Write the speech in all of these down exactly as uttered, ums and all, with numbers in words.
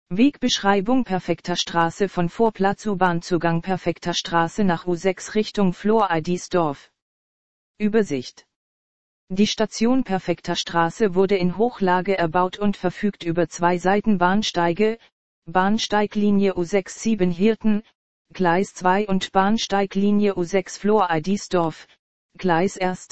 Wegbeschreibung Perfekter Straße von Vorplatz U-Bahn-Zugang Perfekter Straße nach U sechs Richtung Flor-Eidisdorf. Übersicht. Die Station Perfekter Straße wurde in Hochlage erbaut und verfügt über zwei Seitenbahnsteige, Bahnsteiglinie U sechs sieben Hirten, Gleis zwei und Bahnsteiglinie U sechs Flor-Eidisdorf, Gleis eins.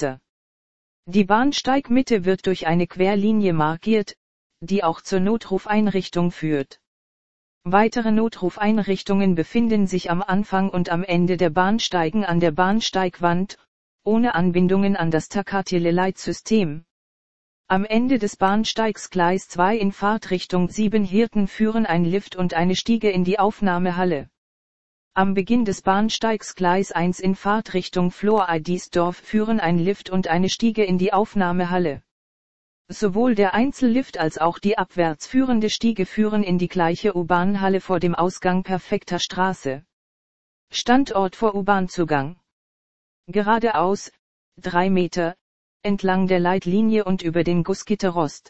Die Bahnsteigmitte wird durch eine Querlinie markiert, die auch zur Notrufeinrichtung führt. Weitere Notrufeinrichtungen befinden sich am Anfang und am Ende der Bahnsteigen an der Bahnsteigwand, ohne Anbindungen an das Takatiele-Leitsystem. Am Ende des Bahnsteigs Gleis zwei in Fahrtrichtung sieben Hirten führen ein Lift und eine Stiege in die Aufnahmehalle. Am Beginn des Bahnsteigs Gleis eins in Fahrtrichtung Flor-Eidisdorf führen ein Lift und eine Stiege in die Aufnahmehalle. Sowohl der Einzellift als auch die abwärts führende Stiege führen in die gleiche U-Bahn-Halle vor dem Ausgang Perfekter Straße. Standort vor U-Bahn-Zugang. Geradeaus, drei Meter, entlang der Leitlinie und über den Gussgitterrost.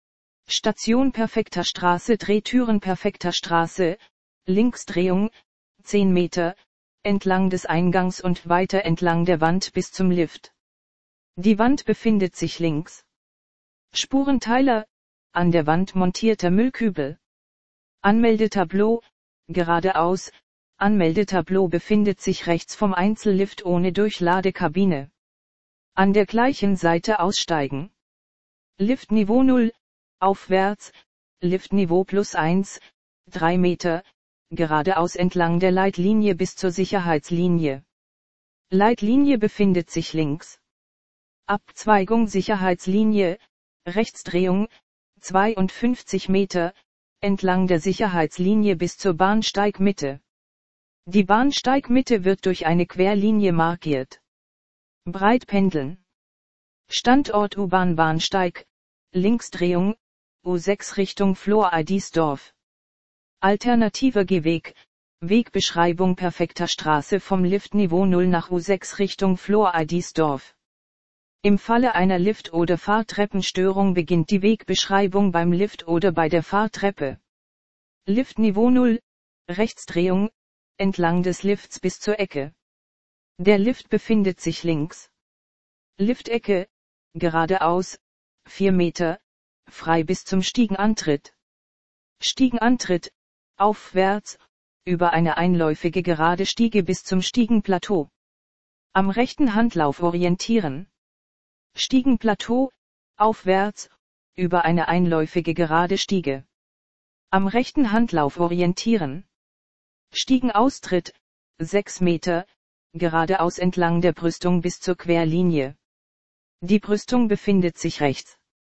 Station Perfekter Straße Drehtüren Perfekter Straße, Linksdrehung, zehn Meter, entlang des Eingangs und weiter entlang der Wand bis zum Lift. Die Wand befindet sich links. Spurenteiler, an der Wand montierter Müllkübel. Anmeldetableau, geradeaus, Anmeldetableau befindet sich rechts vom Einzellift ohne Durchladekabine. An der gleichen Seite aussteigen. Liftniveau null, aufwärts, Liftniveau plus eins, drei Meter, geradeaus entlang der Leitlinie bis zur Sicherheitslinie. Leitlinie befindet sich links. Abzweigung Sicherheitslinie, Rechtsdrehung, zweiundfünfzig Meter, entlang der Sicherheitslinie bis zur Bahnsteigmitte. Die Bahnsteigmitte wird durch eine Querlinie markiert. Breitpendeln. Standort U-Bahn-Bahnsteig, Linksdrehung, U sechs Richtung Flor-Eidisdorf. Alternativer Gehweg, Wegbeschreibung Perfekter Straße vom Liftniveau null nach U sechs Richtung Flor-Eidisdorf. Im Falle einer Lift- oder Fahrtreppenstörung beginnt die Wegbeschreibung beim Lift oder bei der Fahrtreppe. Liftniveau null, Rechtsdrehung, entlang des Lifts bis zur Ecke. Der Lift befindet sich links. Liftecke, geradeaus, vier Meter, frei bis zum Stiegenantritt. Stiegenantritt, aufwärts, über eine einläufige gerade Stiege bis zum Stiegenplateau. Am rechten Handlauf orientieren. Stiegenplateau, aufwärts, über eine einläufige gerade Stiege. Am rechten Handlauf orientieren. Stiegenaustritt, sechs Meter, geradeaus entlang der Brüstung bis zur Querlinie. Die Brüstung befindet sich rechts.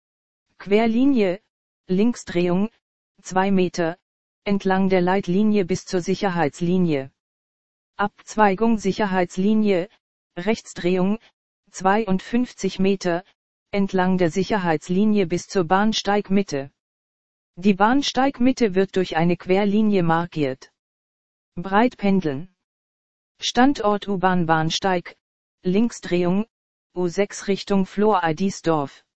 Querlinie, Linksdrehung, zwei Meter, entlang der Leitlinie bis zur Sicherheitslinie. Abzweigung Sicherheitslinie, Rechtsdrehung, zweiundfünfzig Meter, entlang der Sicherheitslinie bis zur Bahnsteigmitte. Die Bahnsteigmitte wird durch eine Querlinie markiert. Breitpendeln. Standort U-Bahn-Bahnsteig, Linksdrehung, U sechs Richtung Flor-Eidisdorf.